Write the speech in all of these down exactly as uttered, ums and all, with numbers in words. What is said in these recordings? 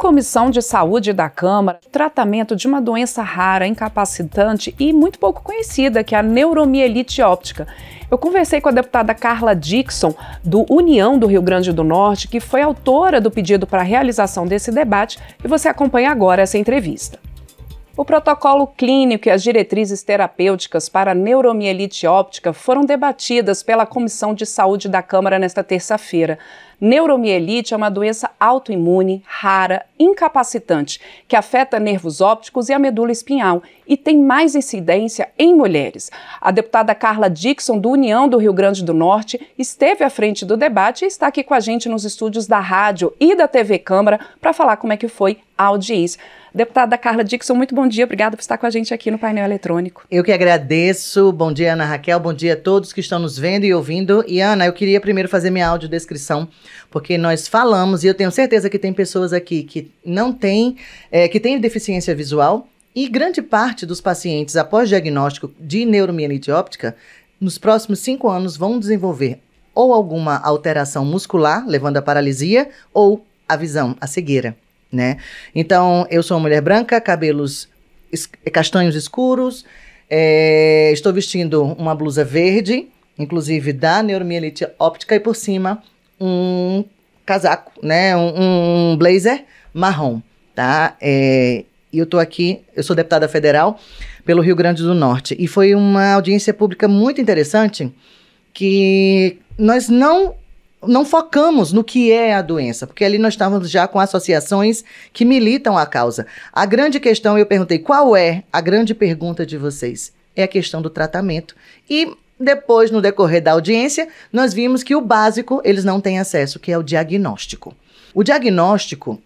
Comissão de Saúde da Câmara, tratamento de uma doença rara, incapacitante e muito pouco conhecida, que é a neuromielite óptica. Eu conversei com a deputada Carla Dickson, do União do Rio Grande do Norte, que foi autora do pedido para a realização desse debate, e você acompanha agora essa entrevista. O protocolo clínico e as diretrizes terapêuticas para a neuromielite óptica foram debatidas pela Comissão de Saúde da Câmara nesta terça-feira. Neuromielite é uma doença autoimune, rara, incapacitante, que afeta nervos ópticos e a medula espinhal e tem mais incidência em mulheres. A deputada Carla Dickson, do União do Rio Grande do Norte, esteve à frente do debate e está aqui com a gente nos estúdios da rádio e da T V Câmara para falar como é que foi a audiência. Deputada Carla Dickson, muito bom dia, obrigada por estar com a gente aqui no painel eletrônico. Eu que agradeço, bom dia Ana Raquel, bom dia a todos que estão nos vendo e ouvindo. E Ana, eu queria primeiro fazer minha audiodescrição, porque nós falamos, e eu tenho certeza que tem pessoas aqui que não têm, é, que têm deficiência visual, e grande parte dos pacientes após diagnóstico de neuromielite óptica, nos próximos cinco anos vão desenvolver ou alguma alteração muscular, levando à paralisia, ou a visão, a cegueira. Né? Então, eu sou uma mulher branca, cabelos es- castanhos escuros, é, estou vestindo uma blusa verde, inclusive da neuromielite óptica, e por cima um casaco, né? um, um blazer marrom. Tá? É, e eu estou aqui, eu sou deputada federal pelo Rio Grande do Norte, e foi uma audiência pública muito interessante, que nós não... não focamos no que é a doença, porque ali nós estávamos já com associações que militam a causa. A grande questão, eu perguntei, qual é a grande pergunta de vocês? É a questão do tratamento. E depois, no decorrer da audiência, nós vimos que o básico eles não têm acesso, que é o diagnóstico. O diagnóstico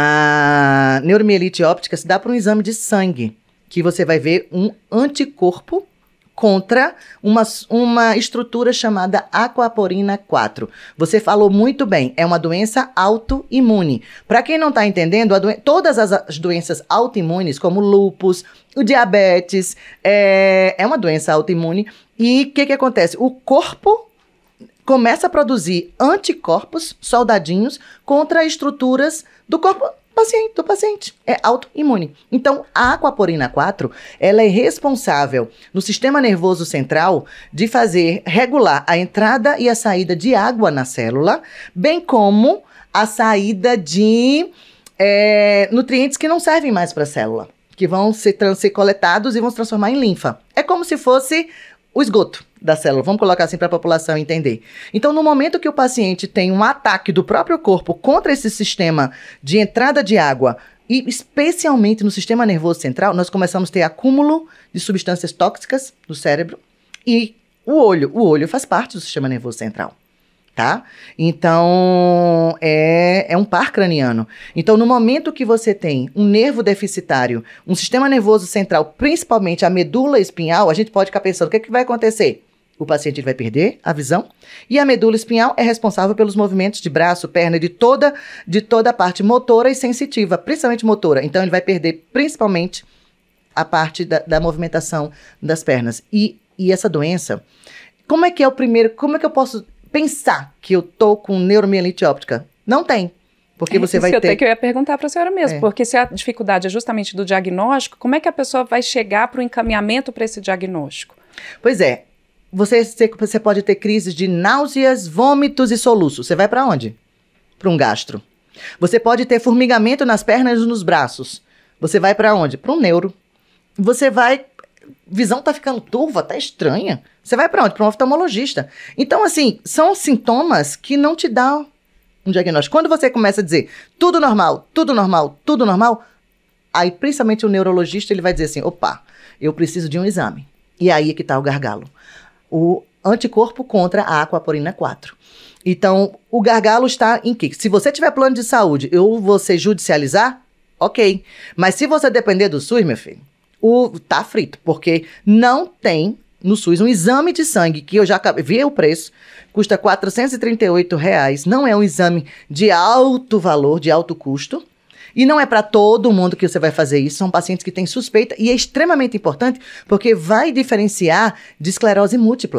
da neuromielite óptica se dá por um exame de sangue, que você vai ver um anticorpo contra uma, uma estrutura chamada aquaporina quatro. Você falou muito bem, é uma doença autoimune. Para quem não está entendendo, a doen- todas as, as doenças autoimunes, como lúpus, o diabetes, é, é uma doença autoimune. E o que, que acontece? O corpo começa a produzir anticorpos, soldadinhos, contra estruturas do corpo paciente, do paciente. É autoimune. Então, a aquaporina quatro, ela é responsável no sistema nervoso central de fazer regular a entrada e a saída de água na célula, bem como a saída de é, nutrientes que não servem mais para a célula, que vão ser, trans, ser coletados e vão se transformar em linfa. É como se fosse o esgoto da célula, vamos colocar assim para a população entender. Então, no momento que o paciente tem um ataque do próprio corpo contra esse sistema de entrada de água, e especialmente no sistema nervoso central, nós começamos a ter acúmulo de substâncias tóxicas no cérebro e o olho. O olho faz parte do sistema nervoso central. Tá? Então, é, é um par craniano. Então, no momento que você tem um nervo deficitário, um sistema nervoso central, principalmente a medula espinhal, a gente pode ficar pensando, o que, é que vai acontecer? O paciente vai perder a visão e a medula espinhal é responsável pelos movimentos de braço, perna, de toda, de toda a parte motora e sensitiva, principalmente motora. Então, ele vai perder principalmente a parte da, da movimentação das pernas. E, e essa doença, como é que é o primeiro, como é que eu posso pensar que eu tô com neuromielite óptica? Não tem. Porque é, você isso vai eu ter... Tenho que eu ia perguntar para a senhora mesmo, é. porque se a dificuldade é justamente do diagnóstico, como é que a pessoa vai chegar para o encaminhamento para esse diagnóstico? Pois é. Você, você pode ter crises de náuseas, vômitos e soluços. Você vai para onde? Para um gastro. Você pode ter formigamento nas pernas e nos braços. Você vai para onde? Para um neuro. Você vai... Visão tá ficando turva, tá estranha. Você vai para onde? Para um oftalmologista. Então, assim, são sintomas que não te dão um diagnóstico. Quando você começa a dizer tudo normal, tudo normal, tudo normal, aí principalmente o neurologista ele vai dizer assim, opa, eu preciso de um exame. E aí é que tá o gargalo. O anticorpo contra a aquaporina quatro. Então, o gargalo está em quê? Se você tiver plano de saúde, eu vou ser judicializar, ok. Mas se você depender do SUS, meu filho, o, tá frito, porque não tem no SUS um exame de sangue, que eu já vi o preço, custa quatrocentos e trinta e oito reais, não é um exame de alto valor, de alto custo, e não é para todo mundo que você vai fazer isso, são pacientes que têm suspeita, e é extremamente importante, porque vai diferenciar de esclerose múltipla,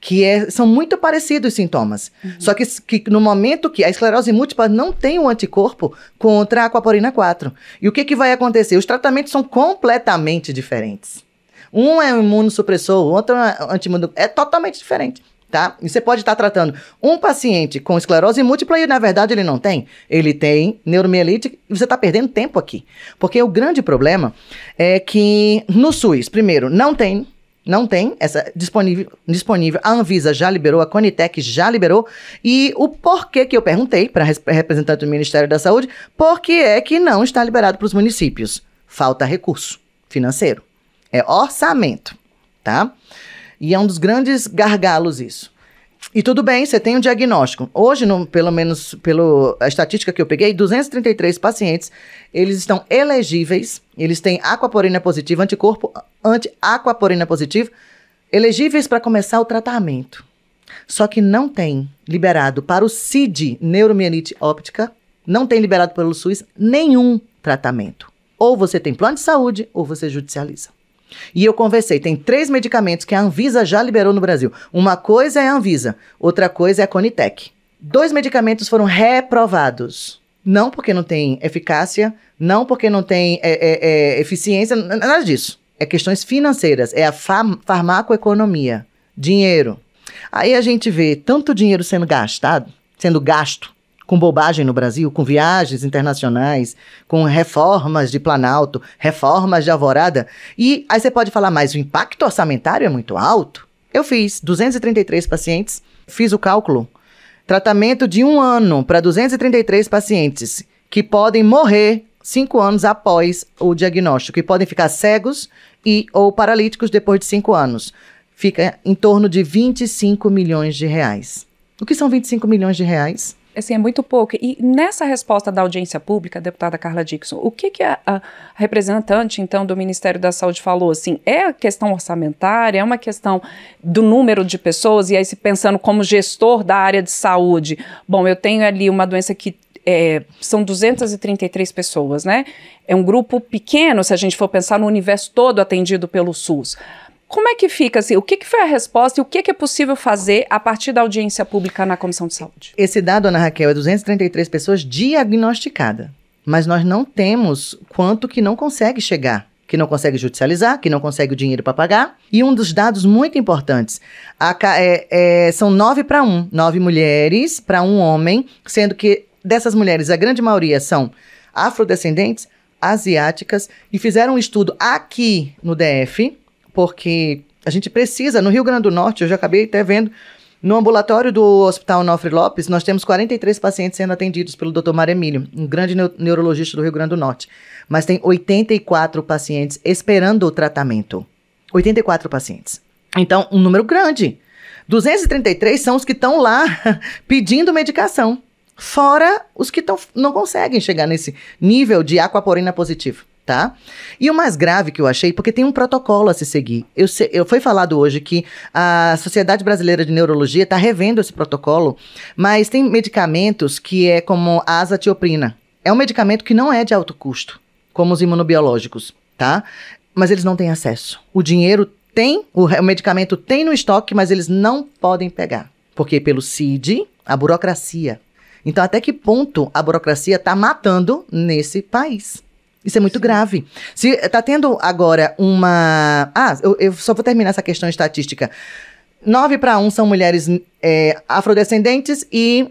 que é, são muito parecidos os sintomas. Uhum. Só que, que no momento que a esclerose múltipla não tem um anticorpo contra a aquaporina quatro. E o que, que vai acontecer? Os tratamentos são completamente diferentes. Um é um imunossupressor, o outro é antiimuno... É totalmente diferente. Tá? E você pode estar tratando um paciente com esclerose múltipla e, na verdade, ele não tem. Ele tem neuromielite e você está perdendo tempo aqui. Porque o grande problema é que no SUS, primeiro, não tem, não tem essa disponível, disponível. A Anvisa já liberou, a Conitec já liberou. E o porquê que eu perguntei para a representante do Ministério da Saúde, por que é que não está liberado para os municípios? Falta recurso financeiro. É orçamento, tá? E é um dos grandes gargalos isso. E tudo bem, você tem um diagnóstico. Hoje, no, pelo menos pela estatística que eu peguei, duzentos e trinta e três pacientes, eles estão elegíveis, eles têm aquaporina positiva, anticorpo anti-aquaporina positivo, elegíveis para começar o tratamento. Só que não tem liberado para o C I D, neuromielite óptica, não tem liberado pelo SUS nenhum tratamento. Ou você tem plano de saúde, ou você judicializa. E eu conversei, tem três medicamentos que a Anvisa já liberou no Brasil. Uma coisa é a Anvisa, outra coisa é a Conitec. Dois medicamentos foram reprovados. Não porque não tem eficácia, não porque não tem é, é, é, eficiência, nada disso. É questões financeiras, é a far- farmacoeconomia, dinheiro. Aí a gente vê tanto dinheiro sendo gastado, sendo gasto, com bobagem no Brasil, com viagens internacionais, com reformas de Planalto, reformas de Alvorada. E aí você pode falar, mas o impacto orçamentário é muito alto. Eu fiz duzentos e trinta e três pacientes, fiz o cálculo. Tratamento de um ano para duzentos e trinta e três pacientes que podem morrer cinco anos após o diagnóstico, que podem ficar cegos e ou paralíticos depois de cinco anos. Fica em torno de vinte e cinco milhões de reais. O que são vinte e cinco milhões de reais? Assim, é muito pouco. E nessa resposta da audiência pública, a deputada Carla Dickson, o que, que a, a representante, então, do Ministério da Saúde falou? Assim, é a questão orçamentária, é uma questão do número de pessoas, e aí se pensando como gestor da área de saúde, bom, eu tenho ali uma doença que é, são duzentas e trinta e três pessoas, né? É um grupo pequeno, se a gente for pensar no universo todo atendido pelo SUS. Como é que fica, assim, o que, que foi a resposta e o que, que é possível fazer a partir da audiência pública na Comissão de Saúde? Esse dado, Ana Raquel, é duzentas e trinta e três pessoas diagnosticadas, mas nós não temos quanto que não consegue chegar, que não consegue judicializar, que não consegue o dinheiro para pagar. E um dos dados muito importantes, a, é, é, são nove para um, nove mulheres para um homem, sendo que dessas mulheres, a grande maioria são afrodescendentes, asiáticas, e fizeram um estudo aqui no D F, porque a gente precisa, no Rio Grande do Norte, eu já acabei até vendo, no ambulatório do Hospital Onofre Lopes, nós temos quarenta e três pacientes sendo atendidos pelo doutor Mário Emílio, um grande neu- neurologista do Rio Grande do Norte. Mas tem oitenta e quatro pacientes esperando o tratamento. oitenta e quatro pacientes. Então, um número grande. duzentos e trinta e três são os que estão lá pedindo medicação. Fora os que tão, não conseguem chegar nesse nível de aquaporina positivo. Tá? E o mais grave que eu achei, porque tem um protocolo a se seguir. Eu, se, eu foi falado hoje que a Sociedade Brasileira de Neurologia está revendo esse protocolo, mas tem medicamentos que é como a azatioprina. É um medicamento que não é de alto custo, como os imunobiológicos, tá? Mas eles não têm acesso. O dinheiro tem, o, o medicamento tem no estoque, mas eles não podem pegar. Porque pelo C I D, a burocracia. Então, até que ponto a burocracia está matando nesse país? Isso é muito Sim. grave. Se está tendo agora uma... Ah, eu, eu só vou terminar essa questão estatística. nove para um são mulheres é, afrodescendentes e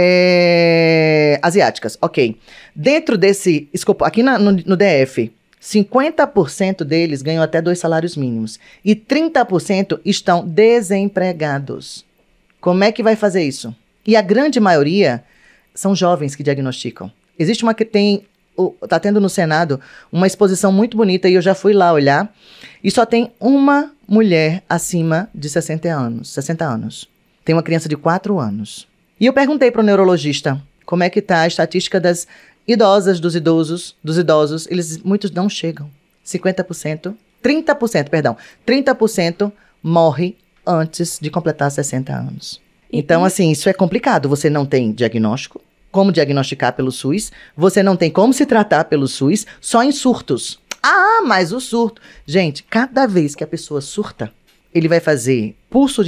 é, asiáticas. Ok. Dentro desse escopo, aqui na, no, no D F, cinquenta por cento deles ganham até dois salários mínimos. E trinta por cento estão desempregados. Como é que vai fazer isso? E a grande maioria são jovens que diagnosticam. Existe uma que tem... Está tendo no Senado uma exposição muito bonita e eu já fui lá olhar e só tem uma mulher acima de sessenta anos. sessenta anos. Tem uma criança de quatro anos. E eu perguntei para o neurologista como é que está a estatística das idosas, dos idosos, dos idosos. Eles, muitos não chegam. cinquenta por cento, trinta por cento, perdão, trinta por cento morre antes de completar sessenta anos. E, então, assim, isso é complicado. Você não tem diagnóstico. Como diagnosticar pelo SUS, você não tem como se tratar pelo SUS, só em surtos. Ah, mas o surto... Gente, cada vez que a pessoa surta, ele vai fazer pulso de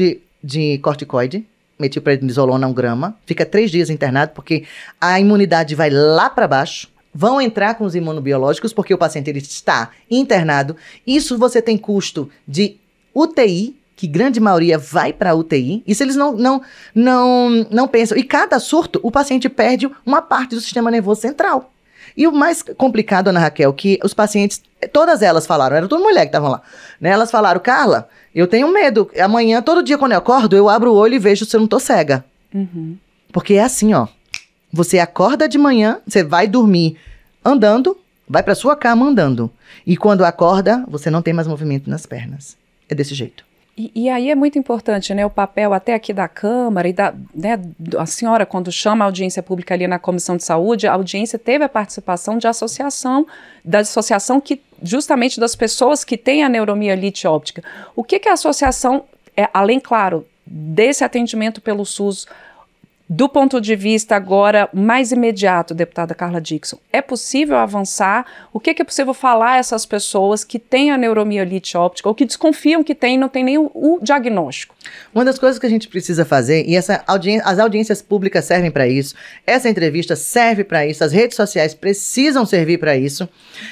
de corticoide, metilprednisolona um grama, fica três dias internado, porque a imunidade vai lá para baixo, vão entrar com os imunobiológicos, porque o paciente ele está internado. Isso você tem custo de U T I, que grande maioria vai para U T I. Isso eles não, não, não, não pensam. E cada surto, o paciente perde uma parte do sistema nervoso central. E o mais complicado, Ana Raquel, que os pacientes, todas elas falaram, era toda mulher que estavam lá, né? Elas falaram, Carla, eu tenho medo. Amanhã, todo dia quando eu acordo, eu abro o olho e vejo se eu não tô cega. Uhum. Porque é assim, ó. Você acorda de manhã, você vai dormir andando, vai para sua cama andando. E quando acorda, você não tem mais movimento nas pernas. É desse jeito. E, e aí é muito importante, né, o papel até aqui da Câmara e da, né, a senhora, quando chama a audiência pública ali na Comissão de Saúde, a audiência teve a participação de associação, da associação que, justamente das pessoas que têm a neuromielite óptica. O que que a associação, é, além, claro, desse atendimento pelo SUS, do ponto de vista agora mais imediato, deputada Carla Dickson, é possível avançar? O que, que é possível falar a essas pessoas que têm a neuromielite óptica ou que desconfiam que têm e não têm nem o, o diagnóstico? Uma das coisas que a gente precisa fazer, e essa audi- as audiências públicas servem para isso, essa entrevista serve para isso, as redes sociais precisam servir para isso,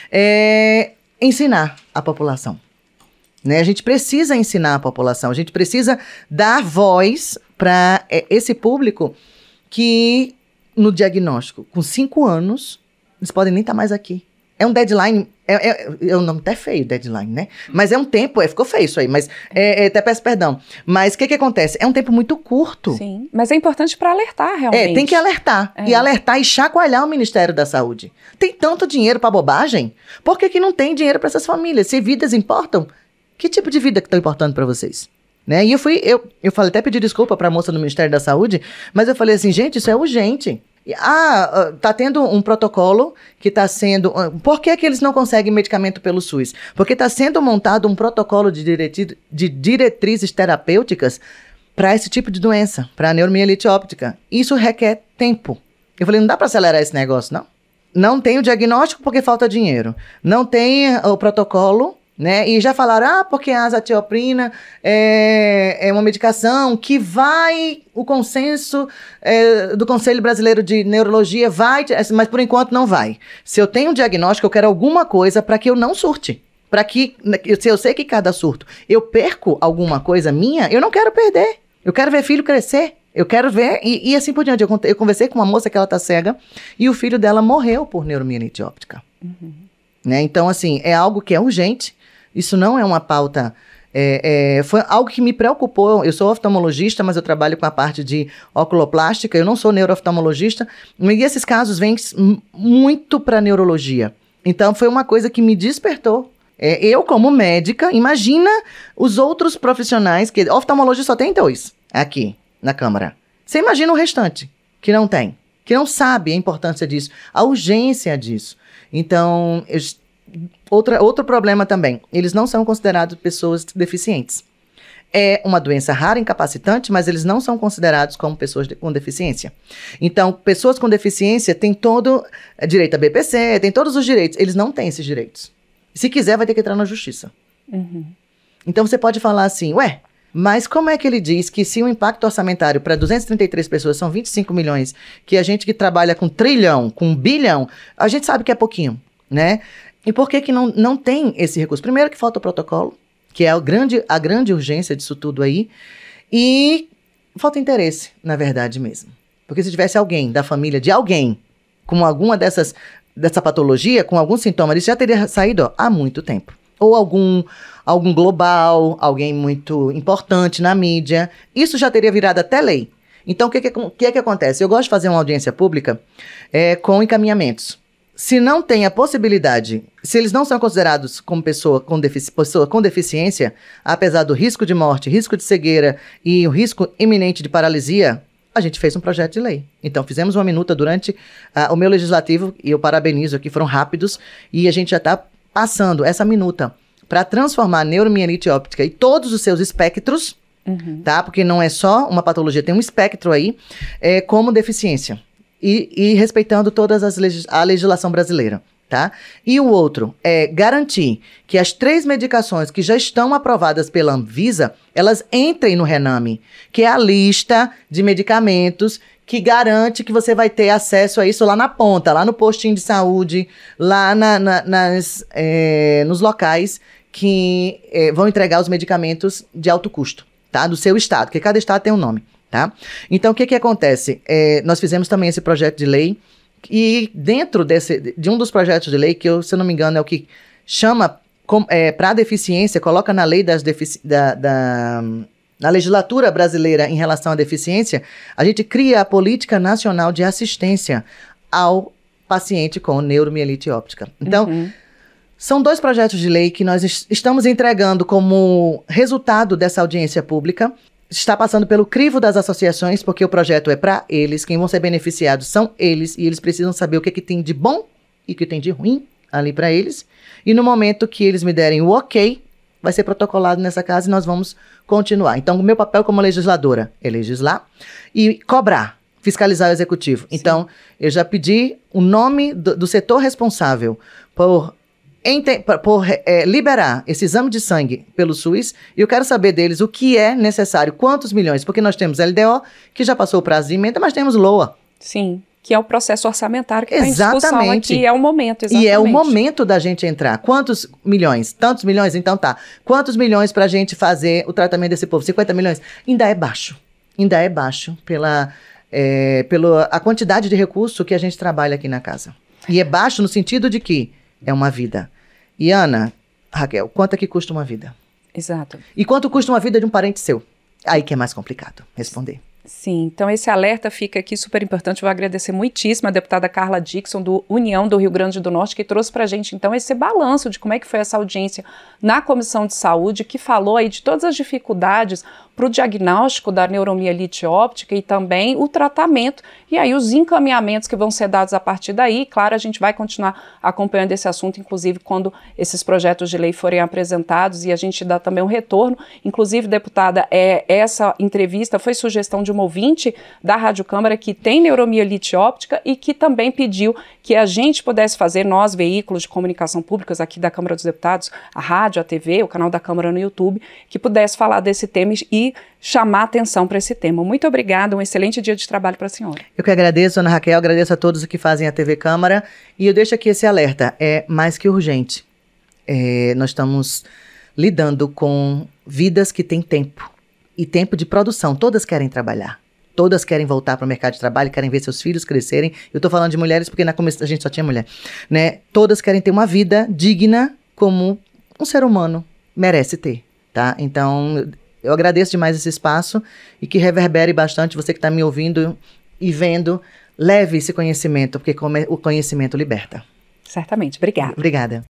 é ensinar a população. Né? A gente precisa ensinar a população, a gente precisa dar voz para é, esse público que, no diagnóstico, com cinco anos, eles podem nem estar mais aqui. É um deadline, é, é, é um nome até feio, deadline, né? Mas é um tempo, é, ficou feio isso aí, mas é, é, até peço perdão. Mas o que que acontece? É um tempo muito curto. Sim, mas é importante para alertar, realmente. É, tem que alertar. É. E alertar e chacoalhar o Ministério da Saúde. Tem tanto dinheiro para bobagem? Por que que não tem dinheiro para essas famílias? Se vidas importam, que tipo de vida que está importando para vocês? Né? E eu fui, eu, eu falei, até pedi desculpa para a moça do Ministério da Saúde, mas eu falei assim, gente, isso é urgente. Ah, tá tendo um protocolo que está sendo... Por que que eles não conseguem medicamento pelo SUS? Porque está sendo montado um protocolo de, direti- de diretrizes terapêuticas para esse tipo de doença, para a neuromielite óptica. Isso requer tempo. Eu falei, não dá para acelerar esse negócio, não? Não tem o diagnóstico porque falta dinheiro. Não tem o protocolo... Né? E já falaram, ah, porque a azatioprina é, é uma medicação que vai, o consenso é, do Conselho Brasileiro de Neurologia vai, mas por enquanto não vai. Se eu tenho um diagnóstico, eu quero alguma coisa para que eu não surte. Para que, se eu sei que cada surto eu perco alguma coisa minha, eu não quero perder. Eu quero ver filho crescer. Eu quero ver, e, e assim por diante. Eu, eu conversei com uma moça que ela tá cega e o filho dela morreu por neuromielite óptica. Uhum. Né? Então, assim, é algo que é urgente. Isso não é uma pauta, é, é, foi algo que me preocupou. Eu sou oftalmologista, mas eu trabalho com a parte de oculoplástica, eu não sou neurooftalmologista, e esses casos vêm muito para neurologia. Então, foi uma coisa que me despertou. É, eu, como médica, imagina os outros profissionais, que oftalmologia só tem dois aqui na Câmara. Você imagina o restante, que não tem, que não sabe a importância disso, a urgência disso. Então, eu Outra, outro problema também, eles não são considerados pessoas deficientes. É uma doença rara, incapacitante, mas eles não são considerados como pessoas de, com deficiência. Então, pessoas com deficiência têm todo é, direito a B P C, têm todos os direitos. Eles não têm esses direitos. Se quiser, vai ter que entrar na justiça. Uhum. Então, você pode falar assim, ué, mas como é que ele diz que se o impacto orçamentário para duzentas e trinta e três pessoas são vinte e cinco milhões, que a gente que trabalha com trilhão, com bilhão, a gente sabe que é pouquinho, né? E por que que não, não tem esse recurso? Primeiro que falta o protocolo, que é a grande, a grande urgência disso tudo aí, e falta interesse, na verdade mesmo. Porque se tivesse alguém da família de alguém com alguma dessas, dessa patologia, com algum sintoma, ele já teria saído ó, há muito tempo. Ou algum, algum global, alguém muito importante na mídia, isso já teria virado até lei. Então, o que, que, que é que acontece? Eu gosto de fazer uma audiência pública é, com encaminhamentos. Se não tem a possibilidade, se eles não são considerados como pessoa com, defici- pessoa com deficiência, apesar do risco de morte, risco de cegueira e o risco iminente de paralisia, a gente fez um projeto de lei. Então, fizemos uma minuta durante uh, o meu legislativo, e eu parabenizo aqui, foram rápidos, e a gente já está passando essa minuta para transformar a neuromielite óptica e todos os seus espectros, uhum. tá? Porque não é só uma patologia, tem um espectro aí, é, como deficiência. E, e respeitando todas as legis- a legislação brasileira, Tá? E o outro é garantir que as três medicações que já estão aprovadas pela Anvisa, elas entrem no Rename, que é a lista de medicamentos que garante que você vai ter acesso a isso lá na ponta, lá no postinho de saúde, lá na, na, nas, é, nos locais que é, vão entregar os medicamentos de alto custo, tá? Do seu estado, porque cada estado tem um nome, tá? Então, o que que acontece? É, nós fizemos também esse projeto de lei. E dentro desse, de um dos projetos de lei, que eu, se eu não me engano, é o que chama é, para a deficiência, coloca na lei das defici da, da na legislatura brasileira em relação à deficiência, a gente cria a Política Nacional de Assistência ao paciente com neuromielite óptica. Então, uhum. são dois projetos de lei que nós est estamos entregando como resultado dessa audiência pública. Está passando pelo crivo das associações, porque o projeto é para eles, quem vão ser beneficiados são eles, e eles precisam saber o que, que tem de bom e o que tem de ruim ali para eles. E no momento que eles me derem o ok, vai ser protocolado nessa casa e nós vamos continuar. Então, o meu papel como legisladora é legislar e cobrar, fiscalizar o executivo. Sim. Então, eu já pedi o nome do, do setor responsável por... por é, liberar esse exame de sangue pelo SUS, e eu quero saber deles o que é necessário, quantos milhões, porque nós temos L D O, que já passou o prazo de emenda, mas temos LOA. Sim, que é o processo orçamentário que está em discussão aqui, é o momento, exatamente. E é o momento da gente entrar. Quantos milhões? Tantos milhões? Então tá. Quantos milhões para a gente fazer o tratamento desse povo? cinquenta milhões? Ainda é baixo. Ainda é baixo pela, é, pela a quantidade de recurso que a gente trabalha aqui na casa. E é baixo no sentido de que é uma vida. E Ana, Raquel, quanto é que custa uma vida? Exato. E quanto custa uma vida de um parente seu? Aí que é mais complicado responder. Sim, então esse alerta fica aqui super importante. Vou agradecer muitíssimo a deputada Carla Dickson, do União do Rio Grande do Norte, que trouxe para a gente, então, esse balanço de como é que foi essa audiência na Comissão de Saúde, que falou aí de todas as dificuldades para o diagnóstico da neuromielite óptica e também o tratamento, e aí os encaminhamentos que vão ser dados a partir daí. Claro, a gente vai continuar acompanhando esse assunto, inclusive quando esses projetos de lei forem apresentados, e a gente dá também um retorno. Inclusive, deputada, é, essa entrevista foi sugestão de uma ouvinte da Rádio Câmara que tem neuromielite óptica e que também pediu que a gente pudesse fazer, nós, veículos de comunicação públicas aqui da Câmara dos Deputados, a rádio, a T V, o canal da Câmara no YouTube, que pudesse falar desse tema e chamar atenção para esse tema. Muito obrigada, um excelente dia de trabalho para a senhora. Eu que agradeço, Ana Raquel, agradeço a todos que fazem a T V Câmara, e eu deixo aqui esse alerta, é mais que urgente. É, nós estamos lidando com vidas que têm tempo, e tempo de produção, todas querem trabalhar. Todas querem voltar para o mercado de trabalho, querem ver seus filhos crescerem. Eu estou falando de mulheres porque na começo a gente só tinha mulher, né? Todas querem ter uma vida digna como um ser humano merece ter, tá? Então, eu agradeço demais esse espaço e que reverbere bastante. Você que está me ouvindo e vendo, leve esse conhecimento, porque o conhecimento liberta. Certamente. Obrigada. Obrigada.